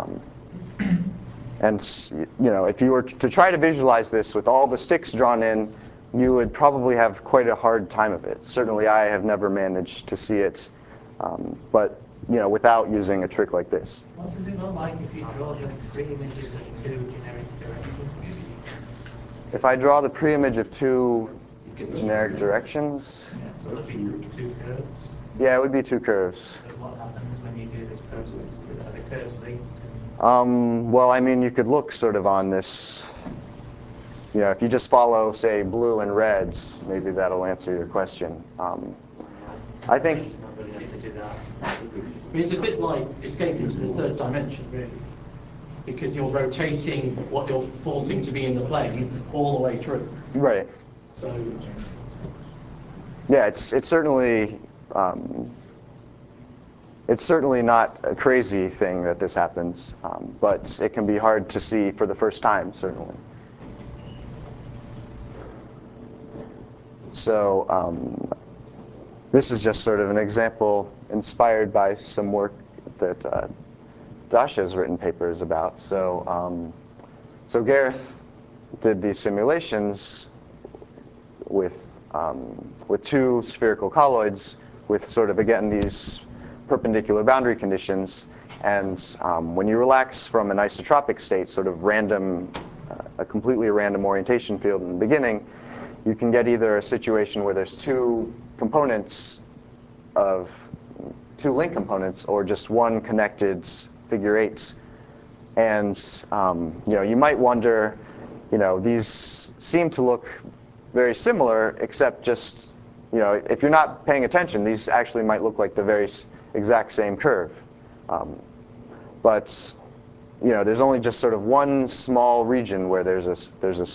And if you were to try to visualize this with all the sticks drawn in, you would probably have quite a hard time of it. Certainly, I have never managed to see it, but without using a trick like this. What does it look like if you draw the pre-images of two generic directions? If I draw the pre-image of two generic directions, So it would be two curves. yeah, it would be two curves. But what happens when you do this process? Are the curves linked? Well, I mean, you could look sort of on this. If you just follow, say, blue and reds, maybe that'll answer your question. I think. It's not really enough to do that. I mean, it's a bit like escaping to the third dimension, really, because you're rotating what you're forcing to be in the plane all the way through. Right. So. Yeah, it's certainly not a crazy thing that this happens, but it can be hard to see for the first time, certainly. So this is just sort of an example inspired by some work that Dasha has written papers about. So Gareth did these simulations with two spherical colloids with sort of, again, these perpendicular boundary conditions. And when you relax from an isotropic state, sort of a completely random orientation field in the beginning, you can get either a situation where there's two link components, or just one connected figure eight. And you might wonder, these seem to look very similar, except just, if you're not paying attention, these actually might look like the very exact same curve. But there's only just sort of one small region where there's this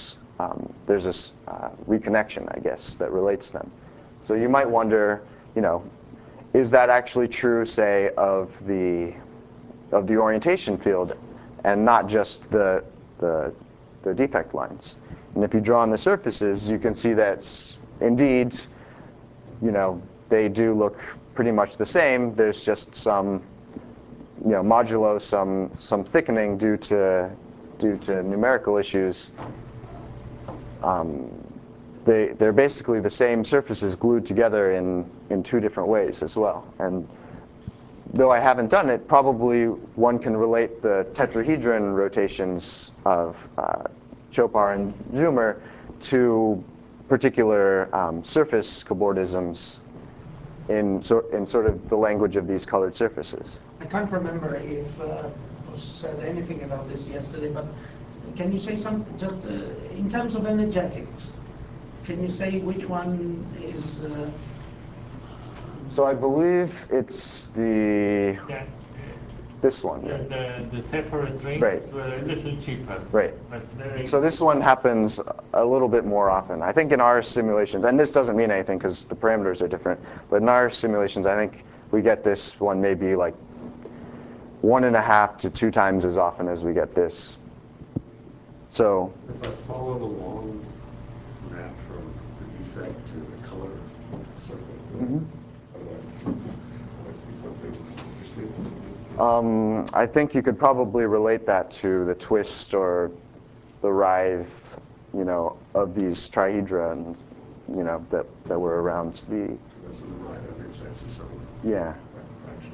reconnection, I guess, that relates them. So you might wonder, is that actually true, say, of the orientation field, and not just the defect lines? And if you draw on the surfaces, you can see that indeed, they do look pretty much the same. There's just some, modulo some thickening due to numerical issues. They're basically the same surfaces glued together in two different ways as well. And though I haven't done it, probably one can relate the tetrahedron rotations of Chopar and Zoomer to particular surface cobordisms in sort of the language of these colored surfaces. I can't remember if said anything about this yesterday, but can you say something, just in terms of energetics, can you say which one is... So I believe it's Yeah. this one. The separate rings Right. were a little cheaper. Right. But very So this one happens a little bit more often. I think in our simulations, and this doesn't mean anything because the parameters are different, but in our simulations, I think we get this one maybe like 1.5 to 2 times as often as we get this. So If I followed along that from the defect to the color circle, I see something interesting. I think you could probably relate that to the twist or the writhe, of these trihedra, that were around the. That's the right, that makes sense of some Yeah. fraction.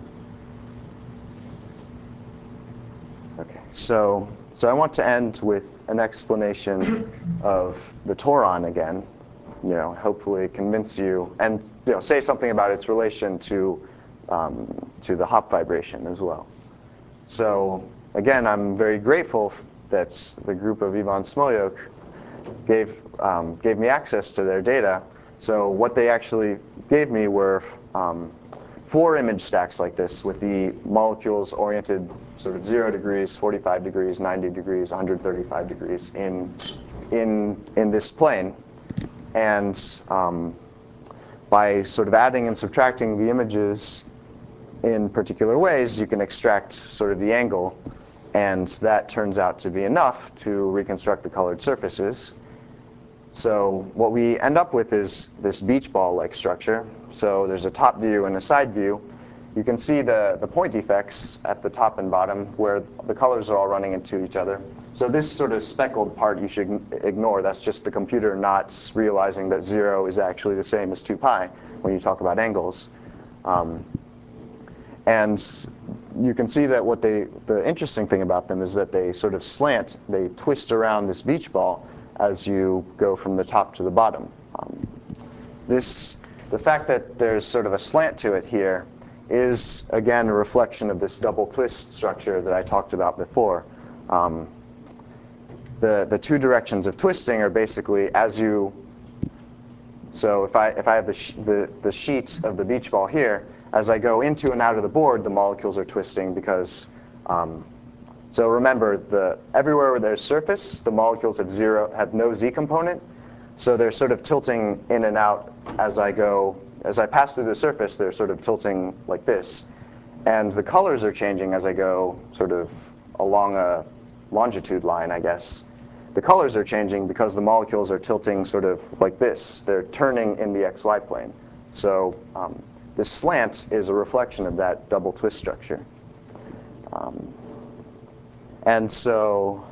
Okay. So I want to end with an explanation of the Toron again. Hopefully convince you and say something about its relation to the hop vibration as well. So again, I'm very grateful that the group of Ivan Smolyuk gave me access to their data. So what they actually gave me were 4 image stacks like this with the molecules oriented sort of 0 degrees, 45 degrees, 90 degrees, 135 degrees in this plane. And by sort of adding and subtracting the images in particular ways, you can extract sort of the angle, and that turns out to be enough to reconstruct the colored surfaces. So what we end up with is this beach ball-like structure. So there's a top view and a side view. You can see the point effects at the top and bottom where the colors are all running into each other. So this sort of speckled part you should ignore. That's just the computer not realizing that 0 is actually the same as 2 pi when you talk about angles. And you can see that the interesting thing about them is that they sort of slant, they twist around this beach ball as you go from the top to the bottom. The fact that there's sort of a slant to it here is, again, a reflection of this double twist structure that I talked about before. The 2 directions of twisting are basically so if I have the sheet of the beach ball here, as I go into and out of the board, the molecules are twisting because, so remember, everywhere where there's surface, the molecules have no z component. So they're sort of tilting in and out as I pass through the surface, they're sort of tilting like this. And the colors are changing as I go sort of along a longitude line, I guess. The colors are changing because the molecules are tilting sort of like this. They're turning in the xy plane. So this slant is a reflection of that double twist structure. And so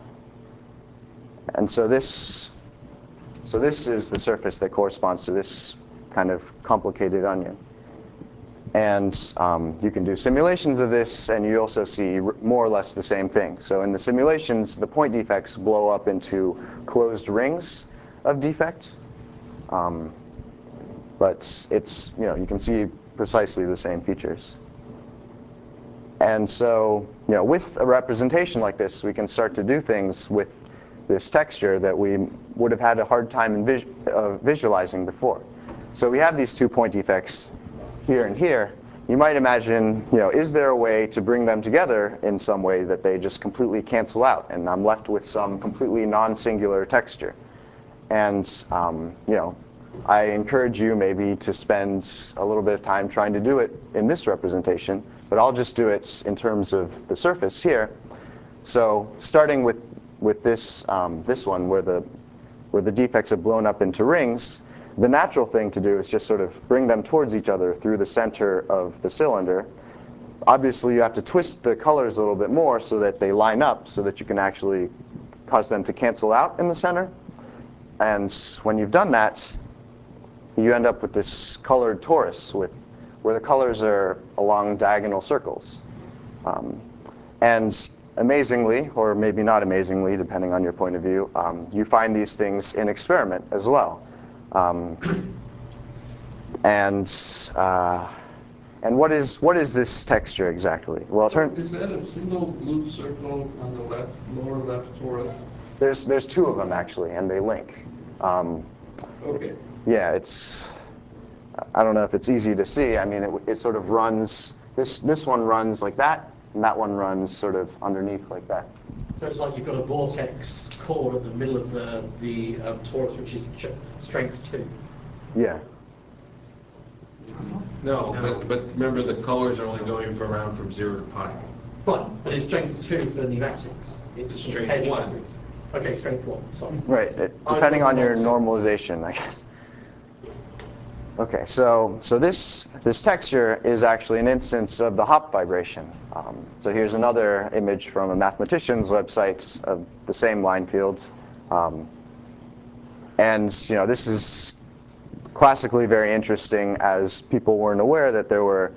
this is the surface that corresponds to this kind of complicated onion. And you can do simulations of this, and you also see more or less the same thing. So in the simulations, the point defects blow up into closed rings of defect. But it's, you can see precisely the same features. And so, with a representation like this, we can start to do things with this texture that we would have had a hard time visualizing before. So we have these 2 point defects here and here. You might imagine, is there a way to bring them together in some way that they just completely cancel out, and I'm left with some completely non-singular texture? And I encourage you maybe to spend a little bit of time trying to do it in this representation, but I'll just do it in terms of the surface here. So starting with this one where the defects have blown up into rings, the natural thing to do is just sort of bring them towards each other through the center of the cylinder. Obviously, you have to twist the colors a little bit more so that they line up so that you can actually cause them to cancel out in the center. And when you've done that, you end up with this colored torus where the colors are along diagonal circles. And amazingly, or maybe not amazingly, depending on your point of view, you find these things in experiment as well. And And what is this texture exactly? Well, Is that a single blue circle on the left, lower left torus? there's two of them actually, and they link. Okay. Yeah, I don't know if it's easy to see. I mean, it sort of runs, this one runs like that, and that one runs sort of underneath like that. So it's like you've got a vortex core at the middle of the torus, which is strength 2. Yeah. No, but remember the colors are only going around from 0 to pi. Right, but it's strength 2 for pneumatics. It's Strength hedge 1. hybrid. Okay, strength 1, sorry. Right, depending on your normalization, I guess. Okay, so this texture is actually an instance of the Hopf vibration. So here's another image from a mathematician's website of the same line field. And this is classically very interesting, as people weren't aware that there were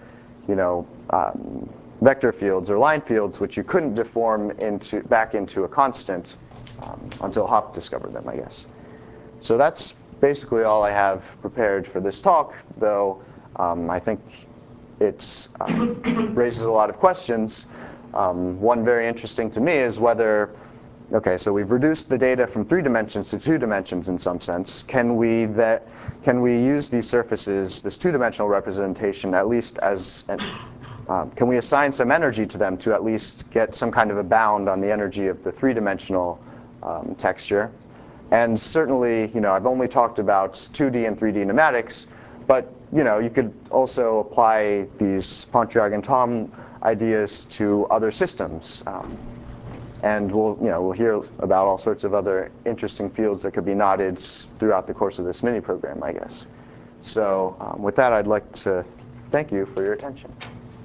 vector fields or line fields which you couldn't deform back into a constant until Hopf discovered them, I guess. So that's basically all I have prepared for this talk, though I think it raises a lot of questions. One very interesting to me is whether, okay, so we've reduced the data from 3 dimensions to 2 dimensions in some sense. Can we use these surfaces, this 2-dimensional representation, at least as, can we assign some energy to them to at least get some kind of a bound on the energy of the 3-dimensional texture? And certainly, I've only talked about 2D and 3D pneumatics, but you could also apply these Pontryagin and Thom ideas to other systems. And we'll hear about all sorts of other interesting fields that could be knotted throughout the course of this mini program, I guess. So with that, I'd like to thank you for your attention.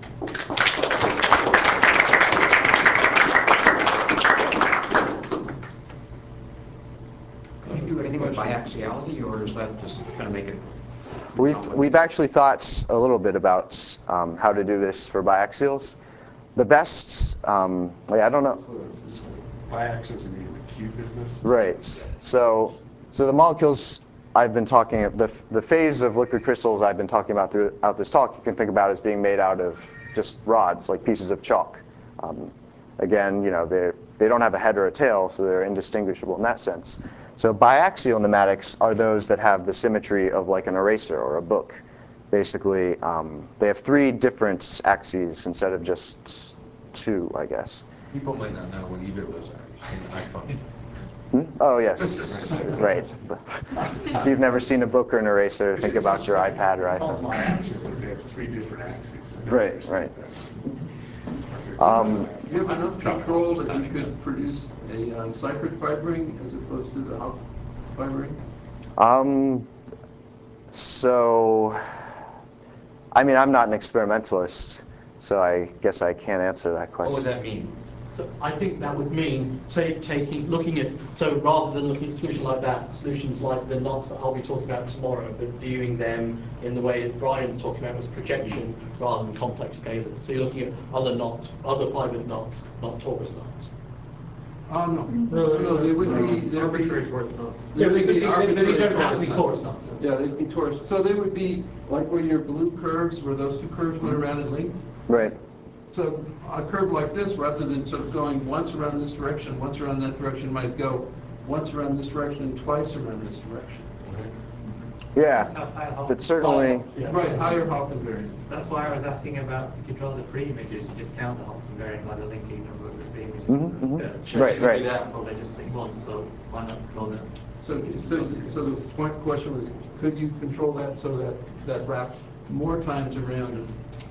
Can you do anything with biaxiality, or is that just kind of make it? We've actually thought a little bit about how to do this for biaxials. The best, I don't know. Biaxials and even the cube business. Right. So the molecules I've been talking, the phase of liquid crystals I've been talking about throughout this talk, you can think about as being made out of just rods, like pieces of chalk. Again, they don't have a head or a tail, so they're indistinguishable in that sense. So biaxial pneumatics are those that have the symmetry of like an eraser or a book. Basically, they have 3 different axes instead of just 2, I guess. People might not know what either of those are in the iPhone. Oh, yes, right. If you've never seen a book or an eraser, think about your iPad or Called iPhone. biaxial, but they have 3 different axes. Right, right. Do you have enough control that you could produce a Seifert fibering as opposed to the Hopf fibering? So, I mean, I'm not an experimentalist, so I guess I can't answer that What would question. that mean? So I think that would mean looking at, so rather than looking at solutions like that, solutions like the knots that I'll be talking about tomorrow, but viewing them in the way that Brian's talking about as projection rather than complex scalars. So you're looking at other fibered knots, not torus knots. Oh, no, they would be Arbitrary torus knots. Yeah, They they'd be arbitrary don't have to be torus torus knots. Yeah, they'd be torus. So they would be like where your blue curves, where those 2 curves went around and linked. Right. So a curve like this, rather than sort of going once around this direction, once around that direction, might go once around this direction and twice around this direction. Yeah, that's certainly. Yeah. Right, higher Hopf invariant. That's why I was asking about if you draw the 3 images, you just count the Hopf invariant by the linking number of the images. Right, right. Well, they just link once, so why not draw them? So the question was, could you control that so that wraps more times around?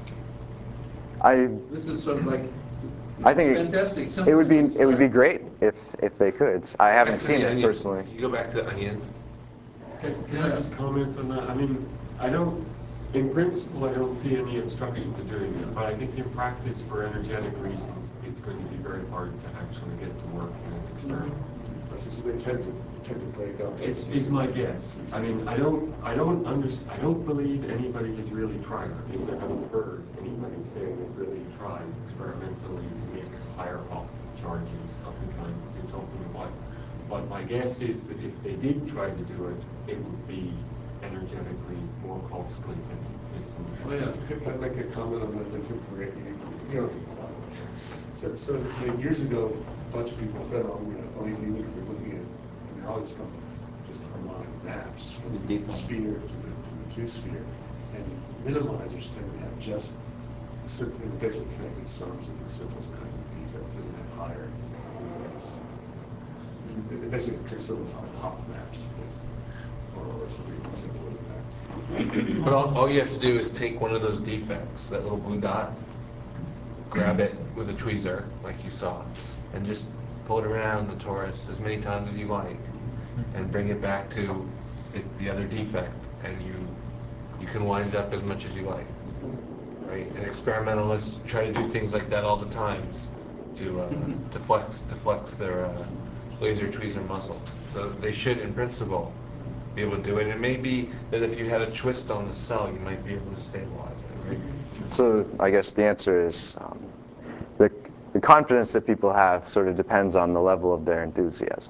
This is sort of like I think fantastic. it would be great if they could. I haven't seen it Onion. personally. Can you go back to Onion? Can I just comment on that? I mean, in principle, I don't see any obstruction to doing it, but I think in practice, for energetic reasons, it's going to be very hard to actually get to work in an experiment. They tend to break up. It's my guess. I mean, I don't believe anybody has really tried, or at least I haven't heard anybody say they've really tried experimentally to make higher Hopf charges of the kind that you're talking about. But my guess is that if they did try to do it, it would be energetically more costly than this solution. Oh, yeah. Can I make a comment on the temporary? You know, so years ago, a bunch of people said, oh, you need to be looking at analysis from just harmonic maps, from the sphere to the two-sphere. And minimizers tend to have just the basic connected sums of the simplest kinds of defects that have higher index. They basically simplify top maps, or something simpler than that. But all you have to do is take one of those defects, that little blue dot, grab it with a tweezer, like you saw, and just pull it around the torus as many times as you like, and bring it back to the other defect, and you can wind it up as much as you like. Right? And experimentalists try to do things like that all the time to flex their laser tweezer muscle. So they should, in principle, be able to do it. It may be that if you had a twist on the cell, you might be able to stabilize it. Right? So I guess the answer is the confidence that people have sort of depends on the level of their enthusiasm.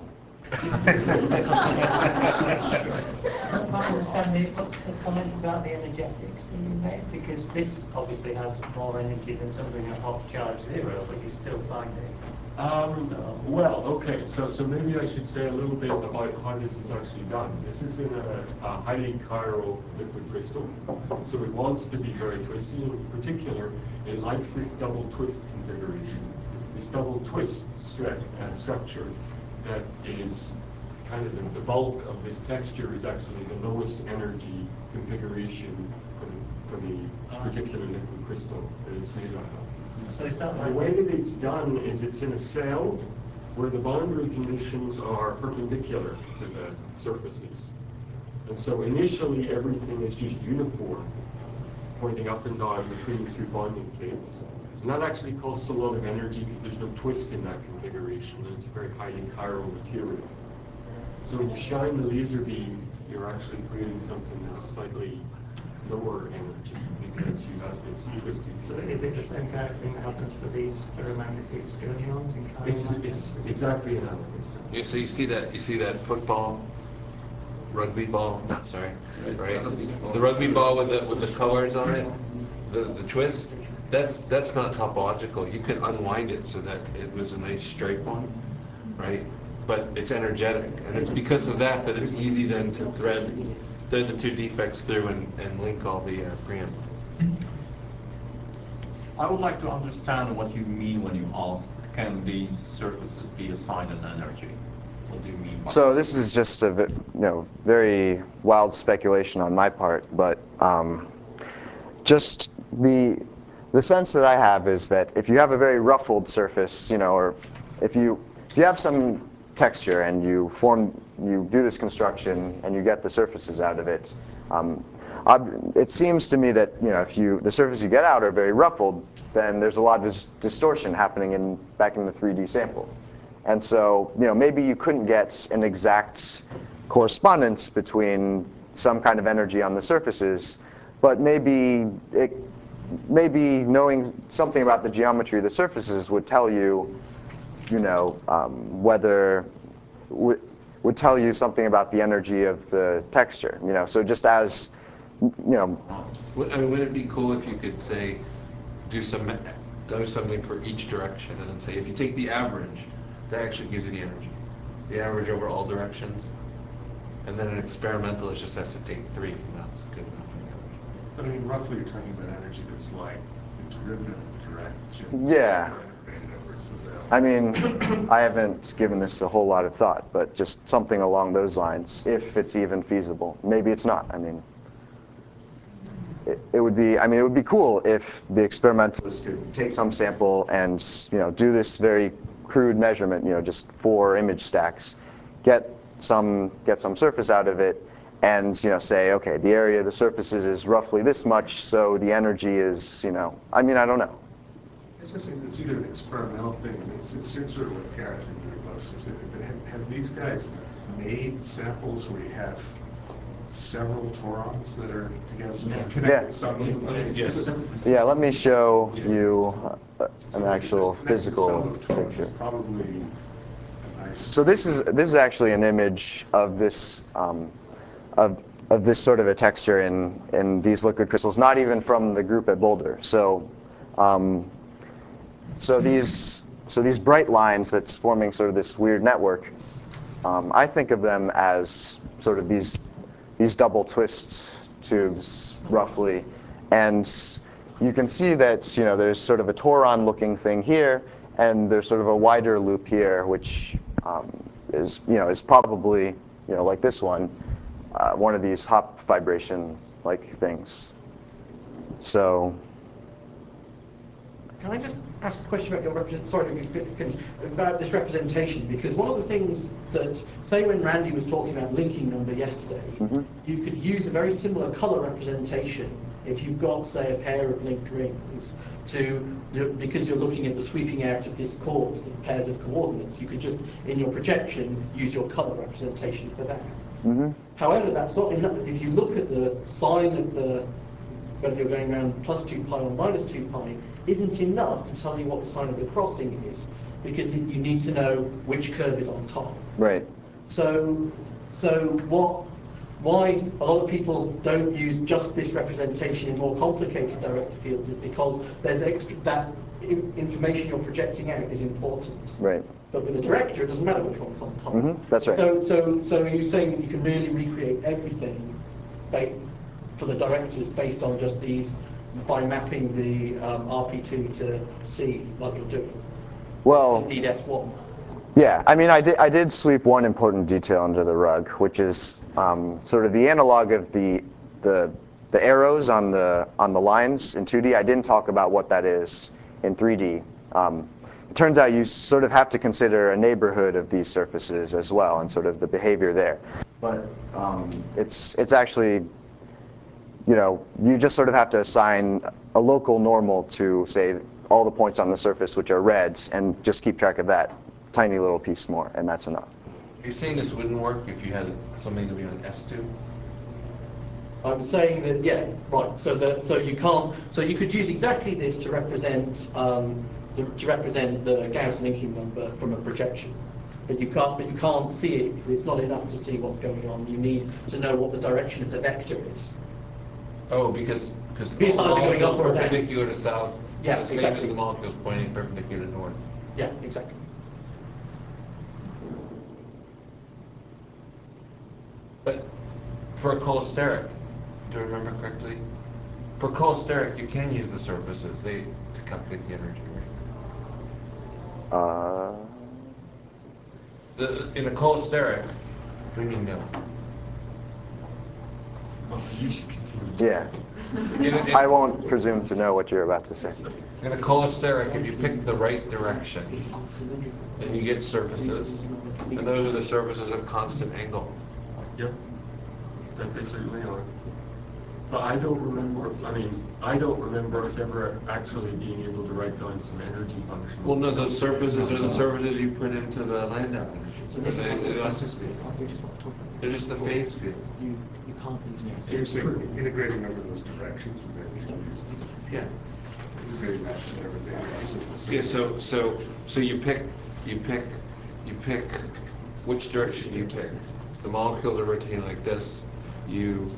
I understand what's the comment about the energetics that you made? Because this obviously has more energy than something at half charge zero, but you still find it. Well, okay, so maybe I should say a little bit about how this is actually done. This is in a highly chiral liquid crystal, so it wants to be very twisty. In particular, it likes this double twist configuration, this double twist structure that is kind of the bulk of this texture is actually the lowest energy configuration for the particular liquid crystal that it's made out of. So is that The like way that it's done is it's in a cell where the boundary conditions are perpendicular to the surfaces. And so initially everything is just uniform, pointing up and down between the two bonding plates. And that actually costs a lot of energy because there's no twist in that configuration, and it's a very highly chiral material. So when you shine the laser beam, you're actually creating something that's slightly lower energy because you have this twisted. So is it the same kind of thing that happens for these ferromagnetic skirmions in It's exactly analogous. Yeah, so you see that football, rugby ball. No, sorry, right? The rugby ball with the colors on it, the twist. That's not topological. You could unwind it so that it was a nice straight one, right? But it's energetic, and it's because of that it's easy then to thread the two defects through and link all the preamp. I would like to understand what you mean when you ask, can these surfaces be assigned an energy? What do you mean by So this is just a very wild speculation on my part, but just the sense that I have is that if you have a very ruffled surface, or if you have some texture and you do this construction and you get the surfaces out of it, it seems to me that if the surfaces you get out are very ruffled, then there's a lot of distortion happening back in the 3D sample. And so maybe you couldn't get an exact correspondence between some kind of energy on the surfaces, but maybe knowing something about the geometry of the surfaces would tell you whether would tell you something about the energy of the texture. So just as Would it be cool if you could say, do something for each direction, and then say if you take the average, that actually gives you the energy, the average over all directions, and then an experimentalist just has to take 3, and that's good enough for the average. I mean, roughly you're talking about energy that's like the derivative of the direction. Yeah. I mean, I haven't given this a whole lot of thought, but just something along those lines, if it's even feasible. Maybe it's not. I mean, it would be cool if the experimentalists could take some sample and do this very crude measurement, just 4 image stacks, get some surface out of it, and say, okay, the area of the surfaces is roughly this much, so the energy is, I don't know. It's either an experimental thing, and it's sort of what Gareth and doing most of it. Have these guys made samples where you have several torons that are together, so you connect some? Yes. Yeah, let me show you an actual physical picture. Probably a nice. So this is actually an image of this of this sort of a texture in these liquid crystals, not even from the group at Boulder. So these bright lines that's forming sort of this weird network, I think of them as sort of these double twist tubes, roughly. And you can see that there's sort of a Toron looking thing here, and there's sort of a wider loop here, which is probably like this one, one of these hop vibration like things. So can I just ask a question about your about this representation? Because one of the things that, say, when Randy was talking about linking number yesterday, you could use a very similar color representation if you've got, say, a pair of linked rings because you're looking at the sweeping out of this course of pairs of coordinates. You could just, in your projection, use your color representation for that. However, that's not enough. If you look at the sign of whether you're going around plus 2 pi or minus 2 pi, isn't enough to tell you what the sign of the crossing is, because you need to know which curve is on top. Right. So why a lot of people don't use just this representation in more complicated directed fields is because there's that information you're projecting out is important. Right. But with a director, it doesn't matter which one's on top. That's right. So you're saying that you can really recreate everything for the directors based on just these, by mapping the RP2 to C, like you're doing. Well, indeed S1. Yeah, I mean, I did sweep one important detail under the rug, which is sort of the analog of the arrows on the lines in 2D. I didn't talk about what that is in 3D. It turns out you sort of have to consider a neighborhood of these surfaces as well, and sort of the behavior there. But it's actually, you just sort of have to assign a local normal to, say, all the points on the surface which are reds, and just keep track of that tiny little piece more, and that's enough. You're saying this wouldn't work if you had something to be on S2? I'm saying that, yeah, right. So you could use exactly this to represent the Gauss linking number from a projection, but you can't see it. It's not enough to see what's going on. You need to know what the direction of the vector is. Oh, because It's all the either going up molecules or down. perpendicular to south, Yeah, the same exactly. as the molecules pointing perpendicular to north. Yeah, exactly. But for a cholesteric, do I remember correctly? For cholesteric, you can use the surfaces to calculate the energy, right? In a cholesteric, what do you mean no? Oh, you should continue. Yeah. I won't presume to know what you're about to say. In a cholesteric, if you pick the right direction, then you get surfaces, and those are the surfaces at constant angle. Yep, that they certainly are. But I don't remember us ever actually being able to write down some energy function. Well, no, those surfaces are the surfaces you put into the Landau energy, or the elasticity. They're just the phase field. You can't use So you're saying integrating over those directions would then be used? Yeah. Integrating that with everything else. Yeah. So you pick which direction you pick. The molecules are rotating like this. You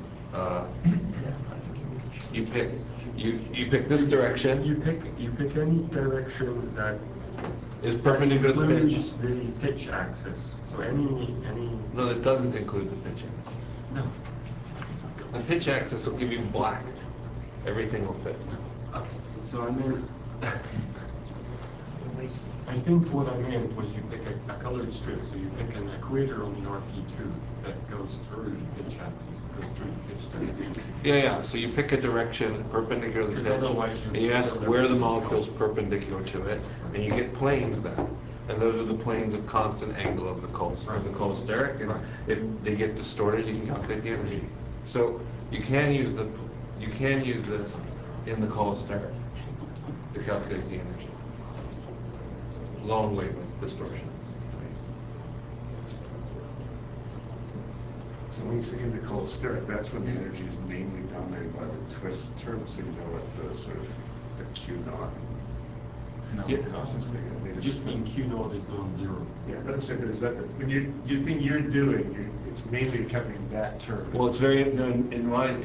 pick this direction. You pick any direction that is perpendicular to the pitch. includes the pitch axis. So any. No, that doesn't include the pitch axis. No. The pitch axis will give you black. Everything will fit. Okay, so I meant. I think what I meant was you pick a colored strip, so you pick an equator on the RP2 that goes through the pitch axis, that goes through the pitch direction. Yeah. So you pick a direction perpendicular to the pitch, and you ask where the molecule is perpendicular to it, and you get planes then. And those are the planes of constant angle of the cholesteric, and if they get distorted, you can calculate the energy. So you can use this in the cholesteric to calculate the energy. Long wavelength distortion. So when you say in the cholesteric, that's when the energy is mainly dominated by the twist term, so you know what the sort of the Q naught No. Yeah. I was just thinking, I mean, Just mean Q naught is non-zero. Yeah, but I'm saying, but is that, when your thing you're doing, it's mainly covering that term. Well, it's very, no, in mine,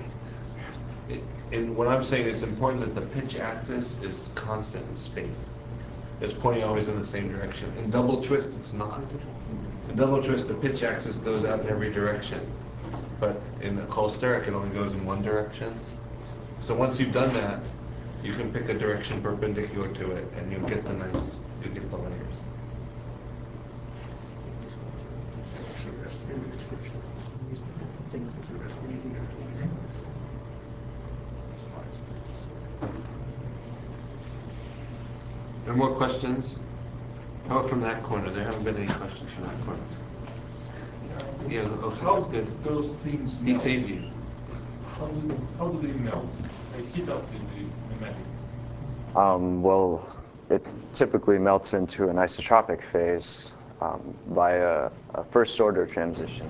and what I'm saying, it's important that the pitch axis is constant in space. It's pointing always in the same direction. In double twist, it's not. In double twist, the pitch axis goes out in every direction. But in the Colsteric, it only goes in one direction. So once you've done that, you can pick a direction perpendicular to it, and you'll get the layers. So that's the expression. So that's the easy. There are more questions? How about from that corner? There haven't been any questions from that corner. Yeah, okay, How that's good. those things He melt? saved you. How do they melt? They heat up in the pneumatic. Well, it typically melts into an isotropic phase via a first-order transition.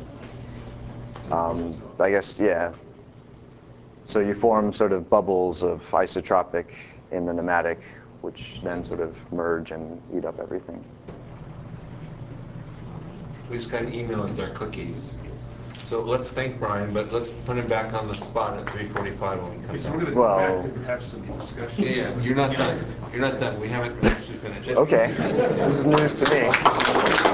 I guess, yeah. So you form sort of bubbles of isotropic in the pneumatic, which then sort of merge and eat up everything. We just got an email with our cookies. So let's thank Brian, but let's put him back on the spot at 3:45 when we come So we're back. gonna go Well- back and have some discussion. Yeah, you're not done. You're not done. We haven't actually finished. Okay, this is news to me.